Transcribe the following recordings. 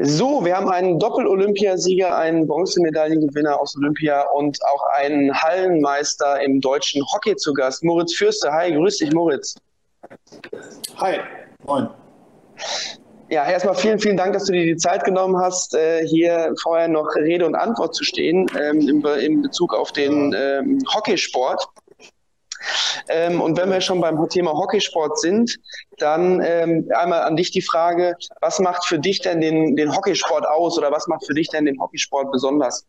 So, wir haben einen Doppel-Olympiasieger, einen Bronzemedaillengewinner aus Olympia und auch einen Hallenmeister im deutschen Hockey zu Gast. Moritz Fürste, hi, grüß dich, Moritz. Hi, moin. Ja, erstmal vielen Dank, dass du dir die Zeit genommen hast, hier vorher noch Rede und Antwort zu stehen in Bezug auf den Hockeysport. Und wenn wir schon beim Thema Hockeysport sind, dann einmal an dich die Frage, was macht für dich denn den Hockeysport aus oder was macht für dich denn den Hockeysport besonders?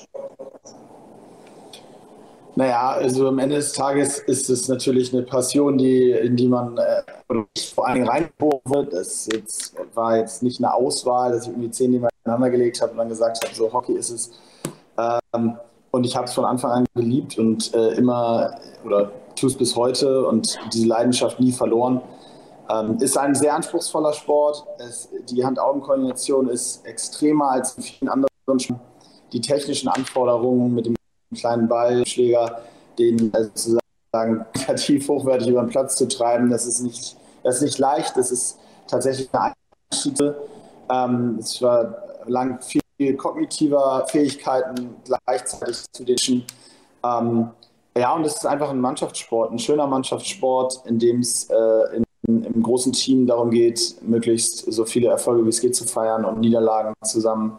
Naja, also am Ende des Tages ist es natürlich eine Passion, in die man vor allen Dingen reingeboren wird. War jetzt nicht eine Auswahl, dass ich irgendwie 10 nebeneinander gelegt habe und dann gesagt habe, so Hockey ist es. Und ich habe es von Anfang an geliebt und tue es bis heute und diese Leidenschaft nie verloren. Ist ein sehr anspruchsvoller Sport. Die Hand-Augen-Koordination ist extremer als in vielen anderen Sportarten. Die technischen Anforderungen mit dem kleinen Ballschläger, den sozusagen kreativ hochwertig über den Platz zu treiben, das ist nicht leicht. Das ist tatsächlich eine Einstiege. Es war lang viel kognitiver Fähigkeiten gleichzeitig zu den und es ist einfach ein Mannschaftssport, ein schöner Mannschaftssport, in dem es im großen Team darum geht, möglichst so viele Erfolge wie es geht zu feiern und Niederlagen zusammen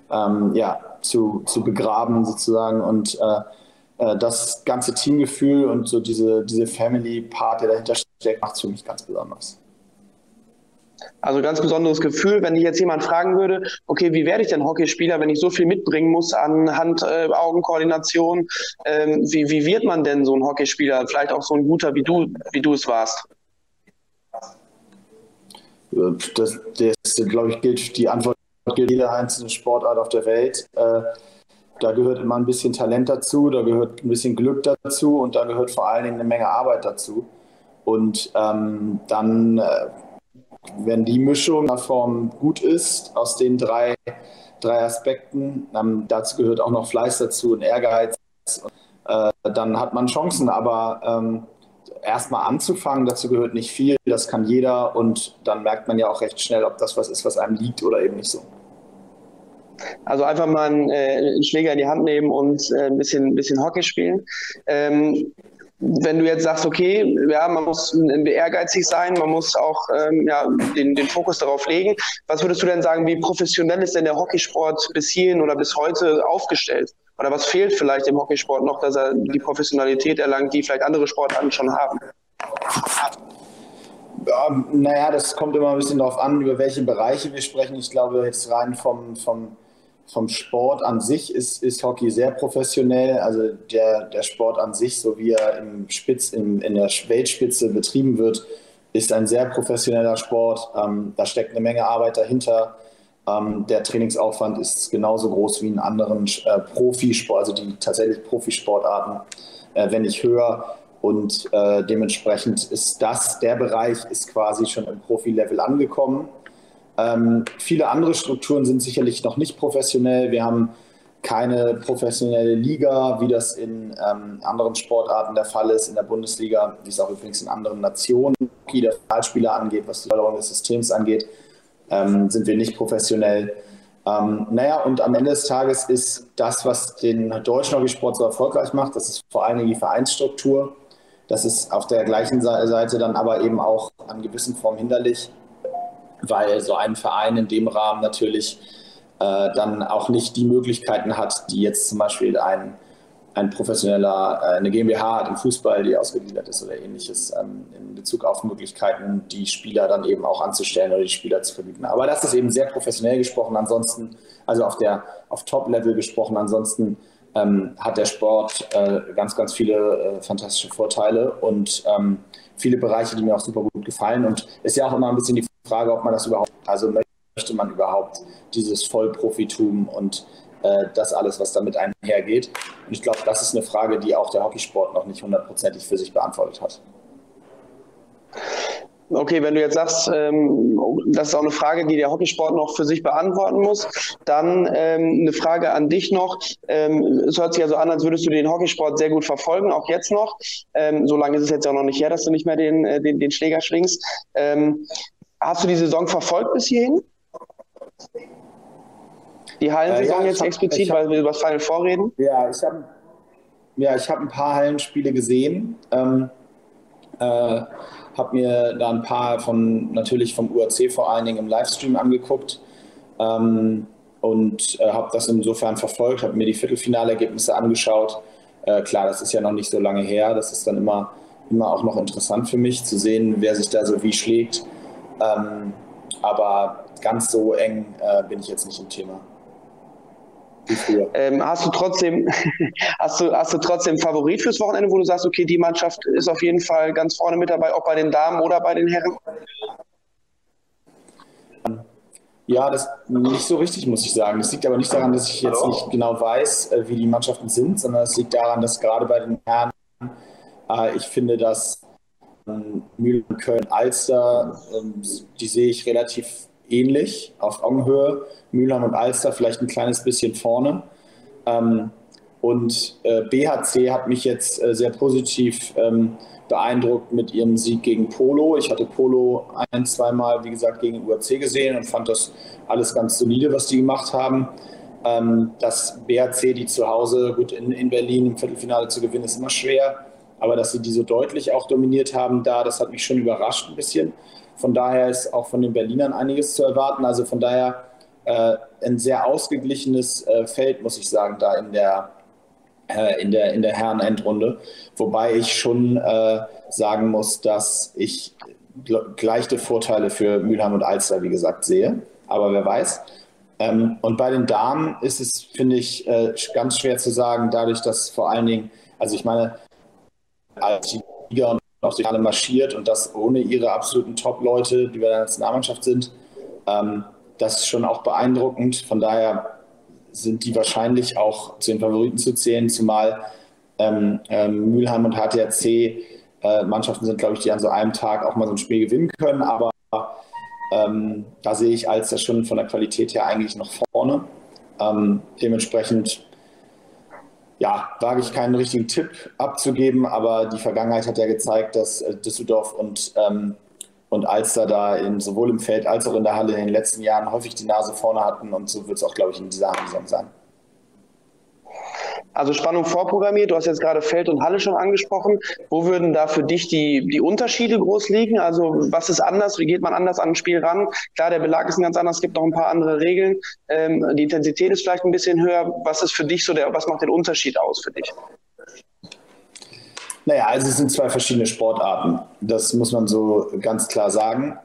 zu begraben sozusagen und das ganze Teamgefühl und so diese Family-Part, der dahinter steckt, macht es für mich ganz besonders. Also ganz besonderes Gefühl, wenn dich jetzt jemand fragen würde, okay, wie werde ich denn Hockeyspieler, wenn ich so viel mitbringen muss an Hand-Augen-Koordination, wie wird man denn so ein Hockeyspieler, vielleicht auch so ein guter, wie du es warst? Glaube ich, die Antwort gilt jeder einzelne Sportart auf der Welt. Da gehört immer ein bisschen Talent dazu, da gehört ein bisschen Glück dazu und da gehört vor allen Dingen eine Menge Arbeit dazu. Und dann, wenn die Mischung in der Form gut ist, aus den drei Aspekten, dazu gehört auch noch Fleiß dazu und Ehrgeiz, dann hat man Chancen. Aber erstmal anzufangen, dazu gehört nicht viel, das kann jeder und dann merkt man ja auch recht schnell, ob das was ist, was einem liegt oder eben nicht so. Also einfach mal einen Schläger in die Hand nehmen und ein bisschen Hockey spielen. Wenn du jetzt sagst, okay, ja, man muss ehrgeizig sein, man muss auch den Fokus darauf legen. Was würdest du denn sagen, wie professionell ist denn der Hockeysport bis hierhin oder bis heute aufgestellt? Oder was fehlt vielleicht im Hockeysport noch, dass er die Professionalität erlangt, die vielleicht andere Sportarten schon haben? Ja, das kommt immer ein bisschen darauf an, über welche Bereiche wir sprechen. Ich glaube, jetzt rein vom Sport an sich ist Hockey sehr professionell. Also der Sport an sich, so wie er in der Weltspitze betrieben wird, ist ein sehr professioneller Sport. Da steckt eine Menge Arbeit dahinter. Der Trainingsaufwand ist genauso groß wie in anderen Profisport, also die tatsächlich Profisportarten, wenn nicht höher. Und dementsprechend ist der Bereich ist quasi schon im Profilevel angekommen. Viele andere Strukturen sind sicherlich noch nicht professionell. Wir haben keine professionelle Liga, wie das in anderen Sportarten der Fall ist, in der Bundesliga, wie es auch übrigens in anderen Nationen, wie der Nationalspieler angeht, was die Förderung des Systems angeht, sind wir nicht professionell. Und am Ende des Tages ist das, was den deutschen Hockeysport so erfolgreich macht, das ist vor allen Dingen die Vereinsstruktur. Das ist auf der gleichen Seite dann aber eben auch an gewissen Formen hinderlich, weil so ein Verein in dem Rahmen natürlich dann auch nicht die Möglichkeiten hat, die jetzt zum Beispiel ein professioneller, eine GmbH hat im Fußball, die ausgegliedert ist oder ähnliches, in Bezug auf Möglichkeiten, die Spieler dann eben auch anzustellen oder die Spieler zu verbieten. Aber das ist eben sehr professionell gesprochen, ansonsten, also auf Top-Level gesprochen, ansonsten hat der Sport ganz viele fantastische Vorteile und viele Bereiche, die mir auch super gut gefallen. Und es ist ja auch immer ein bisschen die Frage, ob man das überhaupt, also möchte man überhaupt dieses Vollprofitum und das alles, was damit einhergeht. Und ich glaube, das ist eine Frage, die auch der Hockeysport noch nicht hundertprozentig für sich beantwortet hat. Okay, wenn du jetzt sagst, das ist auch eine Frage, die der Hockeysport noch für sich beantworten muss, dann eine Frage an dich noch. Es hört sich ja so an, als würdest du den Hockeysport sehr gut verfolgen, auch jetzt noch. So lange ist es jetzt auch noch nicht her, dass du nicht mehr den Schläger schwingst. Hast du die Saison verfolgt bis hierhin? Die Hallensaison Ja, jetzt explizit, weil wir über das Final Four reden? Ich hab ein paar Hallenspiele gesehen. Habe mir da ein paar natürlich vom UAC vor allen Dingen im Livestream angeguckt, und habe das insofern verfolgt, habe mir die Viertelfinalergebnisse angeschaut. Klar, das ist ja noch nicht so lange her, das ist dann immer auch noch interessant für mich zu sehen, wer sich da so wie schlägt. Aber ganz so eng bin ich jetzt nicht im Thema. Wie früher. Hast du trotzdem einen Favorit fürs Wochenende, wo du sagst, okay, die Mannschaft ist auf jeden Fall ganz vorne mit dabei, auch bei den Damen oder bei den Herren? Ja, das nicht so richtig, muss ich sagen. Das liegt aber nicht daran, dass ich jetzt nicht genau weiß, wie die Mannschaften sind, sondern es liegt daran, dass gerade bei den Herren ich finde, dass Mülheim, Köln, Alster, die sehe ich relativ ähnlich, auf Augenhöhe. Mülheim und Alster vielleicht ein kleines bisschen vorne. Und BHC hat mich jetzt sehr positiv beeindruckt mit ihrem Sieg gegen Polo. Ich hatte Polo ein-, zweimal, wie gesagt, gegen den UAC gesehen und fand das alles ganz solide, was die gemacht haben. Das BHC, die zu Hause, gut, in Berlin im Viertelfinale zu gewinnen, ist immer schwer. Aber dass sie die so deutlich auch dominiert haben, das hat mich schon überrascht ein bisschen. Von daher ist auch von den Berlinern einiges zu erwarten. Also von daher ein sehr ausgeglichenes Feld, muss ich sagen, da in der Herren-Endrunde. Wobei ich schon sagen muss, dass ich gleiche Vorteile für Mülheim und Alster, wie gesagt, sehe. Aber wer weiß. Und bei den Damen ist es, finde ich, ganz schwer zu sagen, dadurch, dass vor allen Dingen, also ich meine, als die Liga und auch die Halle marschiert und das ohne ihre absoluten Top-Leute, die bei der Nationalmannschaft sind, das ist schon auch beeindruckend. Von daher sind die wahrscheinlich auch zu den Favoriten zu zählen, zumal Mülheim und HTRC Mannschaften sind, glaube ich, die an so einem Tag auch mal so ein Spiel gewinnen können, aber da sehe ich Alster schon von der Qualität her eigentlich noch vorne. Dementsprechend wage ich keinen richtigen Tipp abzugeben, aber die Vergangenheit hat ja gezeigt, dass Düsseldorf und Alster da sowohl im Feld als auch in der Halle in den letzten Jahren häufig die Nase vorne hatten und so wird es auch, glaube ich, in dieser Saison sein. Also Spannung vorprogrammiert, du hast jetzt gerade Feld und Halle schon angesprochen. Wo würden da für dich die Unterschiede groß liegen? Also was ist anders? Wie geht man anders an ein Spiel ran? Klar, der Belag ist ganz anders, es gibt noch ein paar andere Regeln. Die Intensität ist vielleicht ein bisschen höher. Was ist für dich was macht den Unterschied aus für dich? Naja, also es sind zwei verschiedene Sportarten. Das muss man so ganz klar sagen.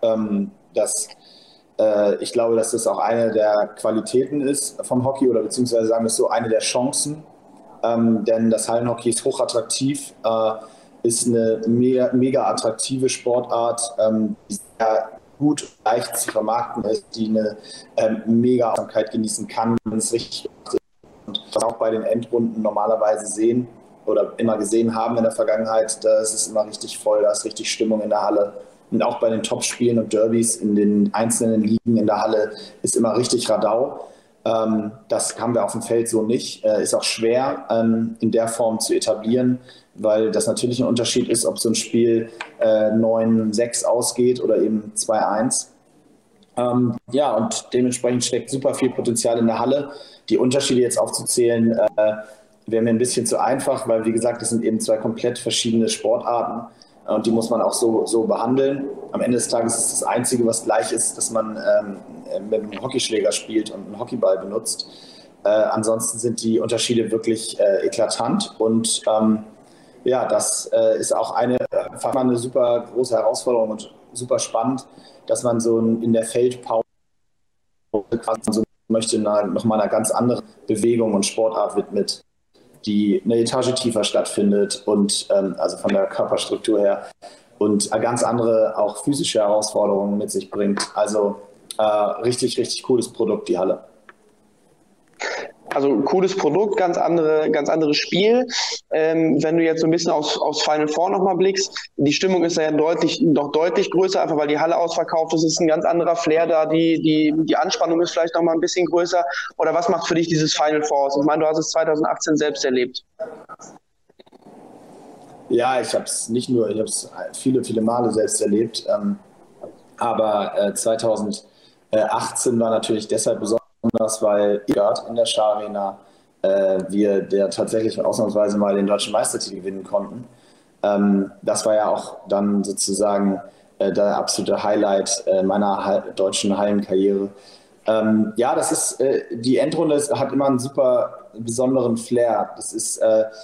Ich glaube, dass das auch eine der Qualitäten ist vom Hockey oder beziehungsweise sagen wir es so, eine der Chancen. Denn das Hallenhockey ist hochattraktiv, ist eine mega attraktive Sportart, die sehr gut und leicht zu vermarkten ist, die eine mega Aufmerksamkeit genießen kann, wenn es richtig ist. Und was wir auch bei den Endrunden normalerweise sehen oder immer gesehen haben in der Vergangenheit, da ist es immer richtig voll, da ist richtig Stimmung in der Halle. Und auch bei den Topspielen und Derbys in den einzelnen Ligen in der Halle ist immer richtig Radau. Das haben wir auf dem Feld so nicht. Ist auch schwer in der Form zu etablieren, weil das natürlich ein Unterschied ist, ob so ein Spiel 9-6 ausgeht oder eben 2-1. Und dementsprechend steckt super viel Potenzial in der Halle. Die Unterschiede jetzt aufzuzählen, wäre mir ein bisschen zu einfach, weil wie gesagt, das sind eben zwei komplett verschiedene Sportarten. Und die muss man auch so behandeln. Am Ende des Tages ist das Einzige, was gleich ist, dass man mit einem Hockeyschläger spielt und einen Hockeyball benutzt. Ansonsten sind die Unterschiede wirklich eklatant. Und das ist auch eine super große Herausforderung und super spannend, dass man so in der Feldpause quasi so möchte nochmal einer ganz anderen Bewegung und Sportart widmet, die eine Etage tiefer stattfindet und also von der Körperstruktur her und ganz andere auch physische Herausforderungen mit sich bringt. Also richtig, richtig cooles Produkt, die Halle. Also cooles Produkt, ganz anderes Spiel. Wenn du jetzt so ein bisschen aufs Final Four nochmal blickst, die Stimmung ist ja noch deutlich größer, einfach weil die Halle ausverkauft ist, ist ein ganz anderer Flair da, die Anspannung ist vielleicht nochmal ein bisschen größer. Oder was macht für dich dieses Final Four aus? Ich meine, du hast es 2018 selbst erlebt. Ja, ich habe es viele, viele Male selbst erlebt. Aber 2018 war natürlich deshalb besonders, besonders, weil Stuttgart in der Schararena wir der tatsächlich ausnahmsweise mal den deutschen Meistertitel gewinnen konnten. Das war ja auch dann sozusagen der absolute Highlight meiner deutschen Hallenkarriere. Ja, das ist die Endrunde hat immer einen super besonderen Flair. Das ist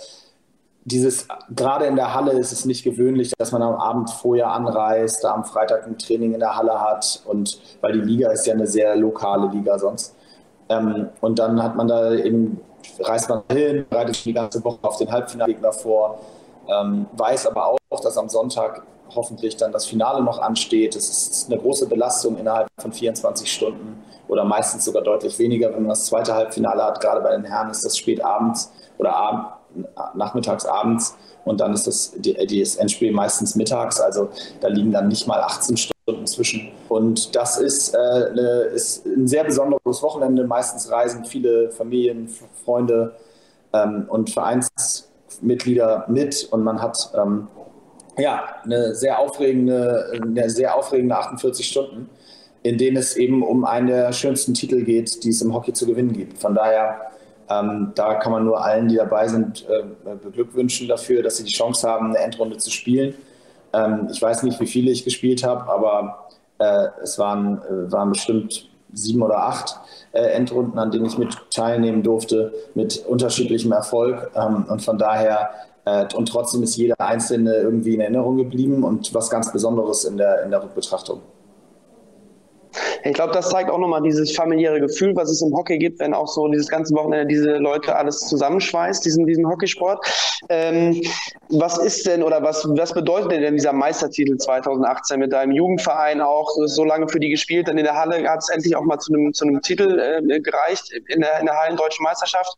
gerade in der Halle ist es nicht gewöhnlich, dass man am Abend vorher anreist, da am Freitag ein Training in der Halle hat, und weil die Liga ist ja eine sehr lokale Liga sonst. Und dann hat man da eben, reist man hin, bereitet sich die ganze Woche auf den Halbfinalgegner vor, weiß aber auch, dass am Sonntag hoffentlich dann das Finale noch ansteht. Es ist eine große Belastung innerhalb von 24 Stunden oder meistens sogar deutlich weniger, wenn man das zweite Halbfinale hat. Gerade bei den Herren ist das spät abends oder nachmittags, abends, und dann ist das Endspiel meistens mittags. Also da liegen dann nicht mal 18 Stunden zwischen. Und das ist ein sehr besonderes Wochenende. Meistens reisen viele Familien, Freunde und Vereinsmitglieder mit, und man hat eine sehr aufregende 48 Stunden, in denen es eben um einen der schönsten Titel geht, die es im Hockey zu gewinnen gibt. Von daher, da kann man nur allen, die dabei sind, beglückwünschen dafür, dass sie die Chance haben, eine Endrunde zu spielen. Ich weiß nicht, wie viele ich gespielt habe, aber es waren bestimmt 7 oder 8 Endrunden, an denen ich mit teilnehmen durfte, mit unterschiedlichem Erfolg. Und von daher, und trotzdem ist jeder Einzelne irgendwie in Erinnerung geblieben und was ganz Besonderes in der Rückbetrachtung. Ich glaube, das zeigt auch nochmal dieses familiäre Gefühl, was es im Hockey gibt, wenn auch so dieses ganze Wochenende diese Leute alles zusammenschweißt, diesen Hockeysport. Was ist denn oder was bedeutet denn dieser Meistertitel 2018 mit deinem Jugendverein auch? So lange für die gespielt, dann in der Halle hat es endlich auch mal zu einem Titel gereicht in der Hallendeutschen Meisterschaft.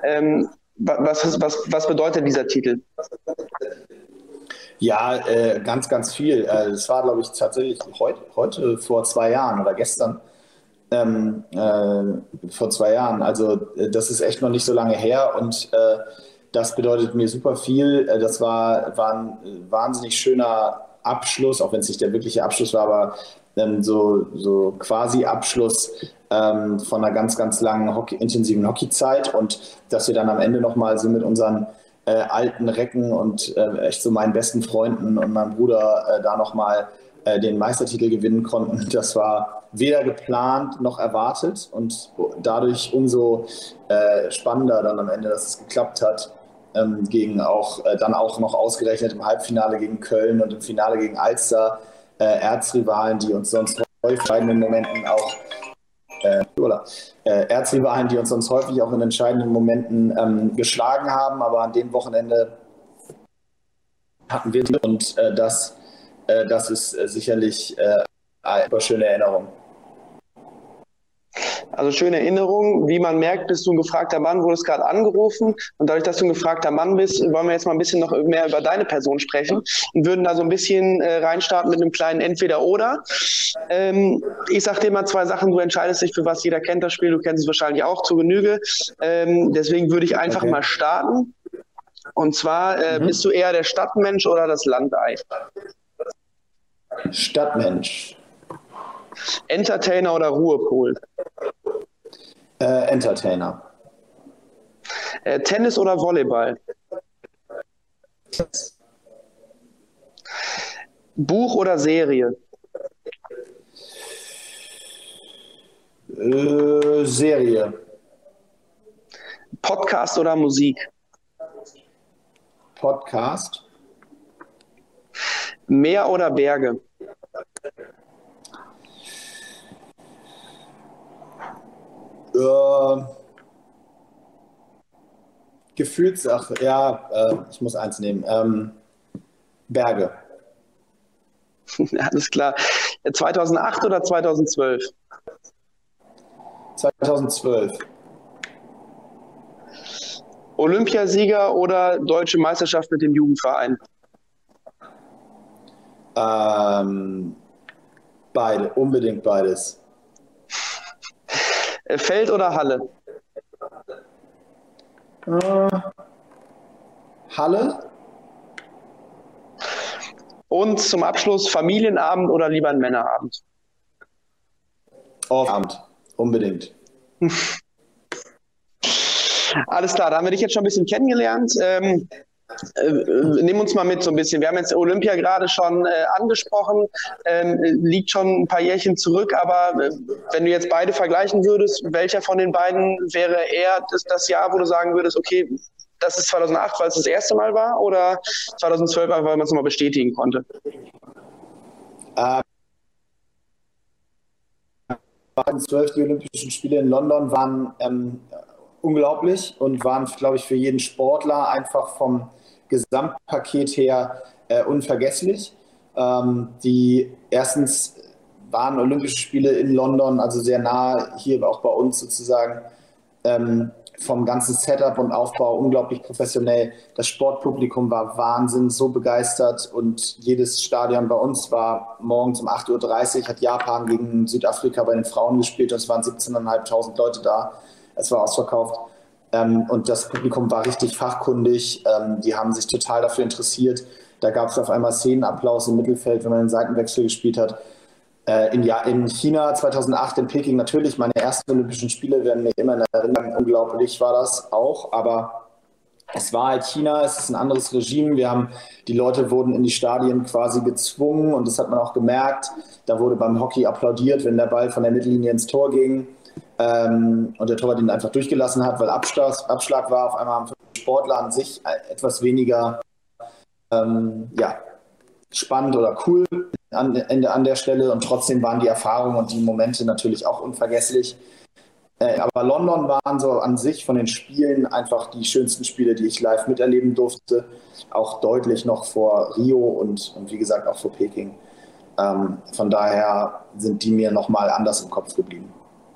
Was bedeutet dieser Titel? Ja, ganz, ganz viel. Das war, glaube ich, tatsächlich heute vor 2 Jahren oder gestern vor 2 Jahren. Also das ist echt noch nicht so lange her, und das bedeutet mir super viel. Das war ein wahnsinnig schöner Abschluss, auch wenn es nicht der wirkliche Abschluss war, aber so quasi Abschluss von einer ganz, ganz langen intensiven Hockeyzeit, und dass wir dann am Ende nochmal so mit unseren alten Recken und echt so meinen besten Freunden und meinem Bruder da nochmal den Meistertitel gewinnen konnten. Das war weder geplant noch erwartet, und dadurch umso spannender dann am Ende, dass es geklappt hat, gegen dann auch noch ausgerechnet im Halbfinale gegen Köln und im Finale gegen Alster, Erzrivalen, die uns sonst häufig in Momenten auch Erzrivalen, die uns sonst häufig auch in entscheidenden Momenten geschlagen haben, aber an dem Wochenende hatten wir, und das ist sicherlich eine schöne Erinnerung. Also schöne Erinnerung. Wie man merkt, bist du ein gefragter Mann, wurdest gerade angerufen. Und dadurch, dass du ein gefragter Mann bist, wollen wir jetzt mal ein bisschen noch mehr über deine Person sprechen und würden da so ein bisschen reinstarten mit einem kleinen Entweder-Oder. Ich sag dir mal 2 Sachen. Du entscheidest dich, für was. Jeder kennt das Spiel. Du kennst es wahrscheinlich auch zu Genüge. Deswegen würde ich einfach mal starten. Und zwar, bist du eher der Stadtmensch oder das Landei? Stadtmensch. Entertainer oder Ruhepol? Entertainer. Tennis oder Volleyball? Buch oder Serie? Serie. Podcast oder Musik? Podcast. Meer oder Berge? Gefühlssache, ja, ich muss eins nehmen. Berge. Alles klar. 2008 oder 2012? 2012. Olympiasieger oder Deutsche Meisterschaft mit dem Jugendverein? Beide, unbedingt beides. Feld oder Halle? Halle. Und zum Abschluss Familienabend oder lieber ein Männerabend? Abend, unbedingt. Alles klar, da haben wir dich jetzt schon ein bisschen kennengelernt. Nimm uns mal mit so ein bisschen. Wir haben jetzt Olympia gerade schon angesprochen, liegt schon ein paar Jährchen zurück, aber wenn du jetzt beide vergleichen würdest, welcher von den beiden wäre eher das Jahr, wo du sagen würdest, okay, das ist 2008, weil es das erste Mal war, oder 2012, weil man es nochmal bestätigen konnte? 2012 die Olympischen Spiele in London waren unglaublich und waren, glaube ich, für jeden Sportler einfach vom Gesamtpaket her unvergesslich. Die erstens waren Olympische Spiele in London, also sehr nah hier auch bei uns sozusagen, vom ganzen Setup und Aufbau unglaublich professionell. Das Sportpublikum war Wahnsinn, so begeistert, und jedes Stadion bei uns war morgens um 8:30 Uhr, hat Japan gegen Südafrika bei den Frauen gespielt, und es waren 17.500 Leute da. Es war ausverkauft. Und das Publikum war richtig fachkundig. Die haben sich total dafür interessiert. Da gab es auf einmal Szenenapplaus im Mittelfeld, wenn man den Seitenwechsel gespielt hat. In China 2008 in Peking natürlich, meine ersten Olympischen Spiele werden mir immer in Erinnerung. Unglaublich war das auch, aber es war halt China, es ist ein anderes Regime. Die Leute wurden in die Stadien quasi gezwungen, und das hat man auch gemerkt. Da wurde beim Hockey applaudiert, wenn der Ball von der Mittellinie ins Tor ging. Und der Torwart ihn einfach durchgelassen hat, weil Abschlag war. Auf einmal haben Sportler an sich etwas weniger spannend oder cool an der Stelle, und trotzdem waren die Erfahrungen und die Momente natürlich auch unvergesslich. Aber London waren so an sich von den Spielen einfach die schönsten Spiele, die ich live miterleben durfte, auch deutlich noch vor Rio und wie gesagt auch vor Peking. Von daher sind die mir nochmal anders im Kopf geblieben.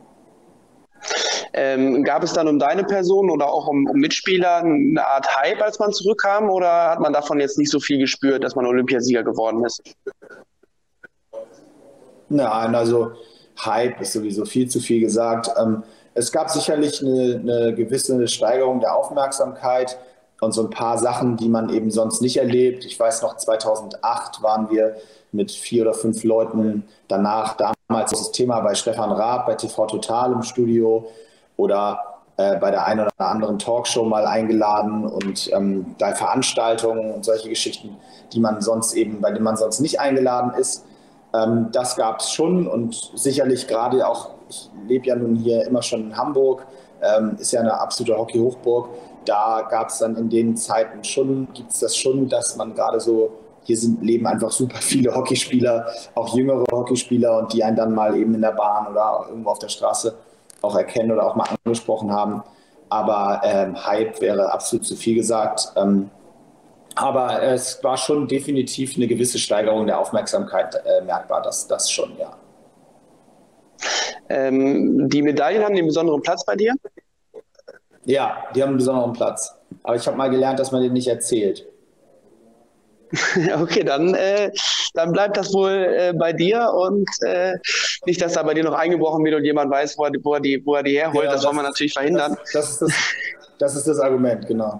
Gab es dann um deine Person oder auch um Mitspieler eine Art Hype, als man zurückkam, oder hat man davon jetzt nicht so viel gespürt, dass man Olympiasieger geworden ist? Nein, also Hype ist sowieso viel zu viel gesagt. Es gab sicherlich eine gewisse Steigerung der Aufmerksamkeit und so ein paar Sachen, die man eben sonst nicht erlebt. Ich weiß noch, 2008 waren wir mit 4 oder 5 Leuten damals das Thema bei Stefan Raab bei TV Total im Studio oder bei der einen oder anderen Talkshow mal eingeladen, und bei Veranstaltungen und solche Geschichten, bei denen man sonst nicht eingeladen ist. Das gab es schon, und sicherlich gerade auch, ich lebe ja nun hier immer schon in Hamburg, ist ja eine absolute Hockey-Hochburg. Da gab es dann in den Zeiten gibt es das schon, dass man gerade so, leben einfach super viele Hockeyspieler, auch jüngere Hockeyspieler, und die einen dann mal eben in der Bahn oder irgendwo auf der Straße auch erkennen oder auch mal angesprochen haben. Aber Hype wäre absolut zu viel gesagt. Aber es war schon definitiv eine gewisse Steigerung der Aufmerksamkeit merkbar, das schon, ja. Die Medaillen haben den besonderen Platz bei dir? Ja, die haben einen besonderen Platz. Aber ich habe mal gelernt, dass man den nicht erzählt. Okay, dann bleibt das wohl bei dir, und nicht, dass da bei dir noch eingebrochen wird und jemand weiß, wo er die herholt. Ja, das wollen wir natürlich verhindern. Das ist das Argument, genau.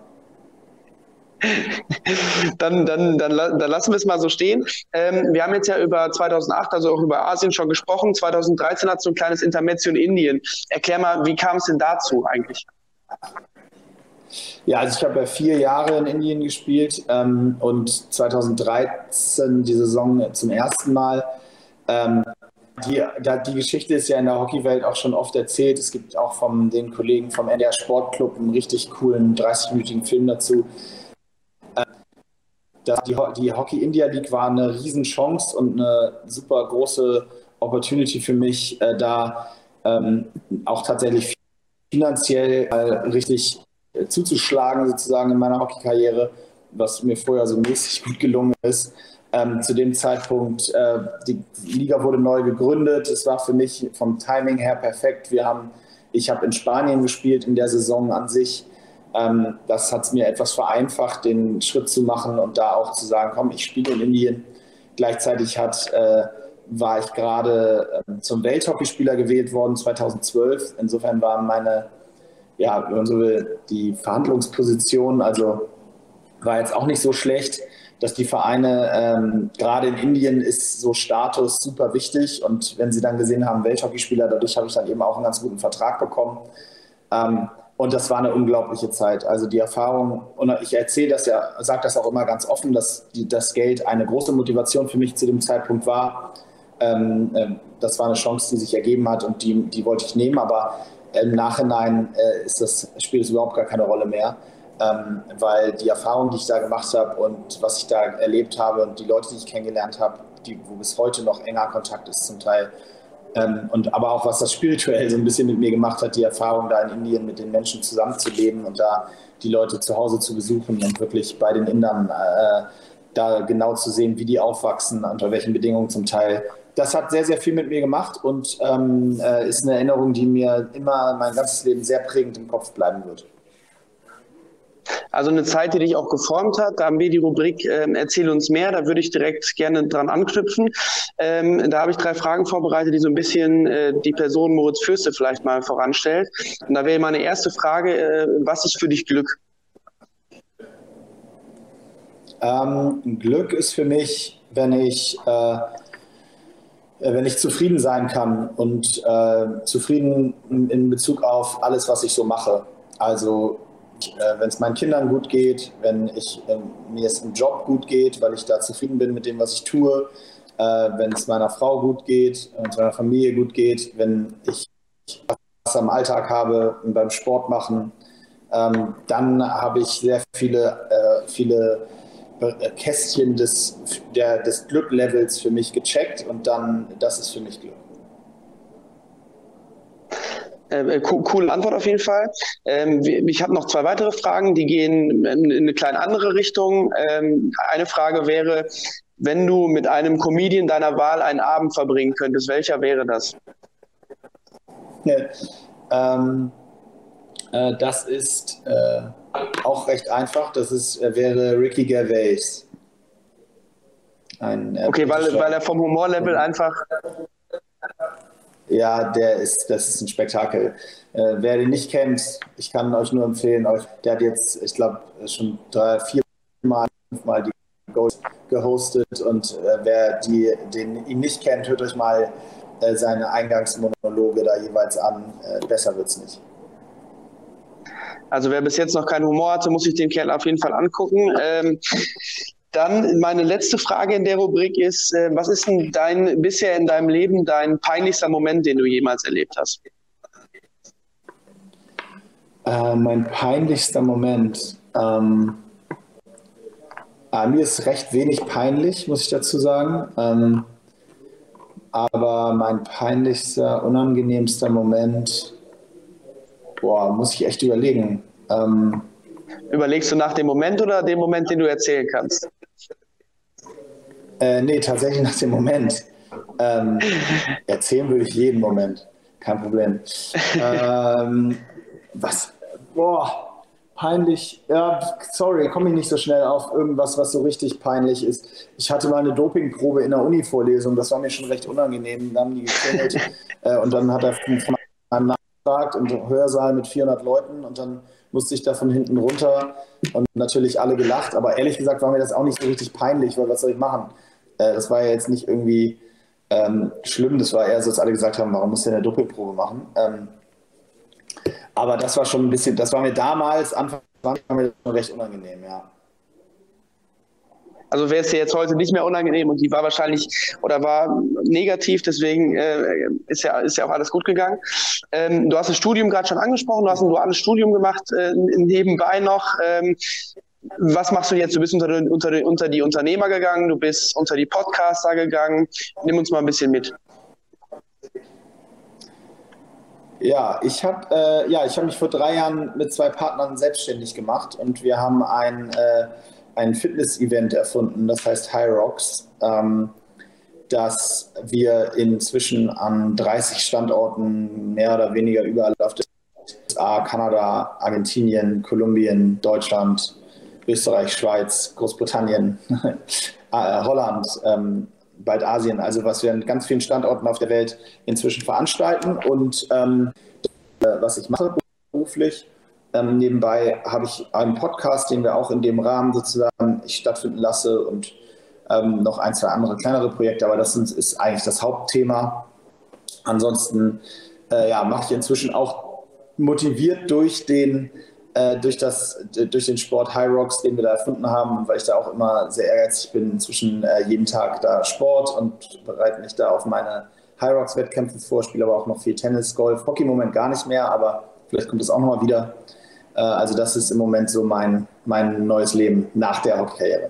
Dann lassen wir es mal so stehen. Wir haben jetzt ja über 2008, also auch über Asien schon gesprochen. 2013 hat so ein kleines Intermezzo in Indien. Erklär mal, wie kam es denn dazu eigentlich? Ja, also ich habe ja 4 Jahre in Indien gespielt und 2013 die Saison zum ersten Mal. Die Geschichte ist ja in der Hockeywelt auch schon oft erzählt. Es gibt auch von den Kollegen vom NDR Sportclub einen richtig coolen 30-minütigen Film dazu. Die Hockey India League war eine Riesenchance und eine super große Opportunity für mich, da auch tatsächlich finanziell richtig zuzuschlagen, sozusagen in meiner Hockeykarriere, was mir vorher so mäßig gut gelungen ist. Zu dem Zeitpunkt, die Liga wurde neu gegründet. Es war für mich vom Timing her perfekt. Ich habe in Spanien gespielt in der Saison an sich. Das hat es mir etwas vereinfacht, den Schritt zu machen und da auch zu sagen, komm, ich spiele in Indien. Gleichzeitig war ich gerade zum Welthockeyspieler gewählt worden 2012. Insofern waren wenn man so will, die Verhandlungsposition, also war jetzt auch nicht so schlecht, dass die Vereine, gerade in Indien ist so Status super wichtig, und wenn sie dann gesehen haben, Welthockeyspieler, dadurch habe ich dann eben auch einen ganz guten Vertrag bekommen. Und das war eine unglaubliche Zeit. Also die Erfahrung, und ich erzähle das ja, sage das auch immer ganz offen, dass das Geld eine große Motivation für mich zu dem Zeitpunkt war. Das war eine Chance, die sich ergeben hat, und die wollte ich nehmen, aber im Nachhinein spielt es überhaupt gar keine Rolle mehr, weil die Erfahrung, die ich da gemacht habe und was ich da erlebt habe und die Leute, die ich kennengelernt habe, wo bis heute noch enger Kontakt ist zum Teil, und aber auch was das spirituell so ein bisschen mit mir gemacht hat, die Erfahrung da in Indien mit den Menschen zusammenzuleben und da die Leute zu Hause zu besuchen und wirklich bei den Indern da genau zu sehen, wie die aufwachsen, unter welchen Bedingungen zum Teil. Das hat sehr, sehr viel mit mir gemacht und ist eine Erinnerung, die mir immer mein ganzes Leben sehr prägend im Kopf bleiben wird. Also eine Zeit, die dich auch geformt hat. Da haben wir die Rubrik Erzähl uns mehr. Da würde ich direkt gerne dran anknüpfen. Da habe ich 3 Fragen vorbereitet, die so ein bisschen die Person Moritz Fürste vielleicht mal voranstellt. Und da wäre meine erste Frage, was ist für dich Glück? Glück ist für mich, wenn ich zufrieden sein kann und zufrieden in Bezug auf alles, was ich so mache. Also wenn es meinen Kindern gut geht, wenn mir es im Job gut geht, weil ich da zufrieden bin mit dem, was ich tue, wenn es meiner Frau gut geht, wenn es meiner Familie gut geht, wenn ich was am Alltag habe und beim Sport machen, dann habe ich sehr viele Kästchen des Glücklevels für mich gecheckt, und dann, das ist für mich Glück. Coole Antwort auf jeden Fall. Ich habe noch 2 weitere Fragen, die gehen in eine kleine andere Richtung. Eine Frage wäre, wenn du mit einem Comedian deiner Wahl einen Abend verbringen könntest, welcher wäre das? Das ist auch recht einfach. Wäre Ricky Gervais. Okay, weil er vom Humorlevel einfach... Ja, das ist ein Spektakel. Wer den nicht kennt, ich kann euch nur empfehlen, der hat jetzt, ich glaube, schon 3, 4 Mal, 5 Mal die Gold gehostet, und wer ihn nicht kennt, hört euch mal seine Eingangsmonologe da jeweils an. Besser wird's nicht. Also wer bis jetzt noch keinen Humor hatte, muss sich den Kerl auf jeden Fall angucken. Dann meine letzte Frage in der Rubrik ist, was ist denn bisher in deinem Leben dein peinlichster Moment, den du jemals erlebt hast? Mein peinlichster Moment. Mir ist recht wenig peinlich, muss ich dazu sagen. Aber mein peinlichster, unangenehmster Moment, muss ich echt überlegen. Überlegst du nach dem Moment oder dem Moment, den du erzählen kannst? Nee, tatsächlich nach dem Moment. Erzählen würde ich jeden Moment. Kein Problem. Peinlich. Ja, sorry, komme ich nicht so schnell auf irgendwas, was so richtig peinlich ist. Ich hatte mal eine Dopingprobe in der Uni-Vorlesung, das war mir schon recht unangenehm. Da haben die geklingelt und dann hat er von einem nachgefragt, und Hörsaal mit 400 Leuten, und dann musste ich da von hinten runter und natürlich alle gelacht, aber ehrlich gesagt war mir das auch nicht so richtig peinlich, weil was soll ich machen? Das war ja jetzt nicht irgendwie schlimm, das war eher so, dass alle gesagt haben, warum musst du eine Doppelprobe machen? Aber das war schon ein bisschen, das war mir damals, Anfang 20, war mir das recht unangenehm, ja. Also wäre es dir jetzt heute nicht mehr unangenehm, und die war wahrscheinlich oder war negativ, deswegen ist ja auch alles gut gegangen. Du hast das Studium gerade schon angesprochen, du hast ein duales Studium gemacht, nebenbei noch. Was machst du jetzt? Du bist unter die Unternehmer gegangen, du bist unter die Podcaster gegangen. Nimm uns mal ein bisschen mit. Ja, ich habe mich vor 3 Jahren mit 2 Partnern selbstständig gemacht, und wir haben ein Fitness-Event erfunden, das heißt High Rocks, das wir inzwischen an 30 Standorten mehr oder weniger überall auf der USA, Kanada, Argentinien, Kolumbien, Deutschland, Österreich, Schweiz, Großbritannien, Holland, bald Asien, also was wir an ganz vielen Standorten auf der Welt inzwischen veranstalten, und was ich mache beruflich. Nebenbei habe ich einen Podcast, den wir auch in dem Rahmen sozusagen stattfinden lasse und noch ein, zwei andere kleinere Projekte, aber das ist eigentlich das Hauptthema. Ansonsten mache ich inzwischen auch motiviert durch den Sport High Rocks, den wir da erfunden haben, und weil ich da auch immer sehr ehrgeizig bin, inzwischen jeden Tag da Sport und bereite mich da auf meine High Rocks Wettkämpfe vor, spiele aber auch noch viel Tennis, Golf, Hockey im Moment gar nicht mehr, aber vielleicht kommt das auch nochmal wieder. Also das ist im Moment so mein neues Leben nach der Hockey-Karriere.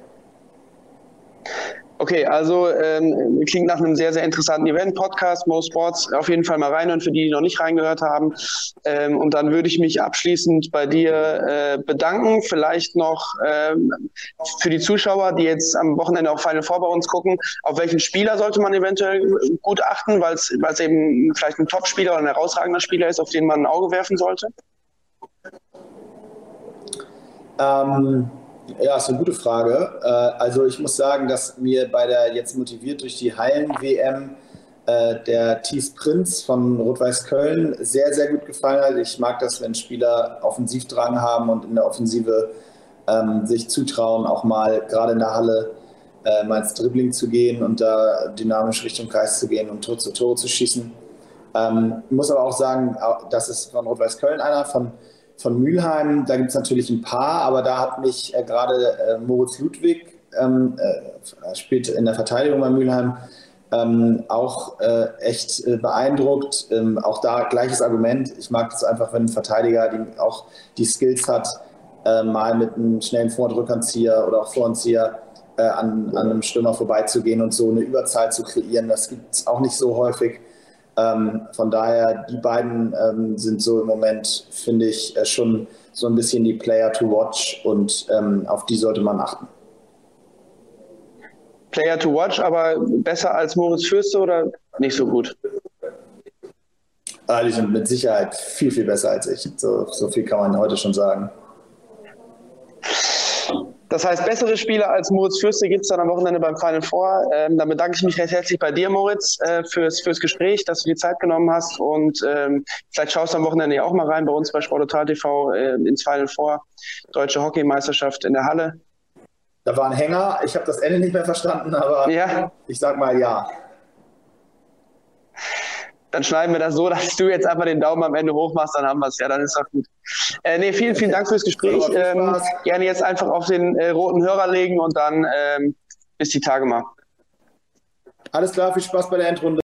Okay, also klingt nach einem sehr, sehr interessanten Event, Podcast, Mo Sports, auf jeden Fall mal reinhören für die noch nicht reingehört haben. Und dann würde ich mich abschließend bei dir bedanken. Vielleicht noch für die Zuschauer, die jetzt am Wochenende auf Final Four bei uns gucken, auf welchen Spieler sollte man eventuell gut achten, weil es eben vielleicht ein Top-Spieler oder ein herausragender Spieler ist, auf den man ein Auge werfen sollte? Ja, ist eine gute Frage. Also ich muss sagen, dass mir bei der jetzt motiviert durch die Hallen-WM der Thies Prinz von Rot-Weiß Köln sehr, sehr gut gefallen hat. Ich mag das, wenn Spieler Offensivdrang haben und in der Offensive sich zutrauen, auch mal gerade in der Halle mal ins Dribbling zu gehen und da dynamisch Richtung Kreis zu gehen und Tor zu Tore zu schießen. Ich muss aber auch sagen, das ist von Rot-Weiß Köln einer, von Mülheim, da gibt es natürlich ein paar, aber da hat mich gerade Moritz Ludwig, spielt in der Verteidigung bei Mülheim, auch echt beeindruckt. Auch da gleiches Argument. Ich mag es einfach, wenn ein Verteidiger auch die Skills hat, mal mit einem schnellen Vordrückanzieher oder auch Voranzieher an einem Stürmer vorbeizugehen und so eine Überzahl zu kreieren. Das gibt es auch nicht so häufig. Von daher, die beiden sind so im Moment, finde ich, schon so ein bisschen die Player to watch und auf die sollte man achten. Player to watch, aber besser als Moritz Fürste oder nicht so gut? Die sind mit Sicherheit viel, viel besser als ich. So viel kann man heute schon sagen. Das heißt, bessere Spieler als Moritz Fürste gibt es dann am Wochenende beim Final Four. Dann bedanke ich mich recht herzlich bei dir, Moritz, fürs Gespräch, dass du die Zeit genommen hast. Und vielleicht schaust du am Wochenende ja auch mal rein bei uns bei Sport Total TV ins Final Four. Deutsche Hockeymeisterschaft in der Halle. Da war ein Hänger. Ich habe das Ende nicht mehr verstanden, aber ja. Ich sag mal ja. Dann schneiden wir das so, dass du jetzt einfach den Daumen am Ende hoch machst, dann haben wir es. Ja, dann ist das gut. Vielen, vielen Dank fürs Gespräch. Gerne jetzt einfach auf den roten Hörer legen und dann bis die Tage mal. Alles klar, viel Spaß bei der Endrunde.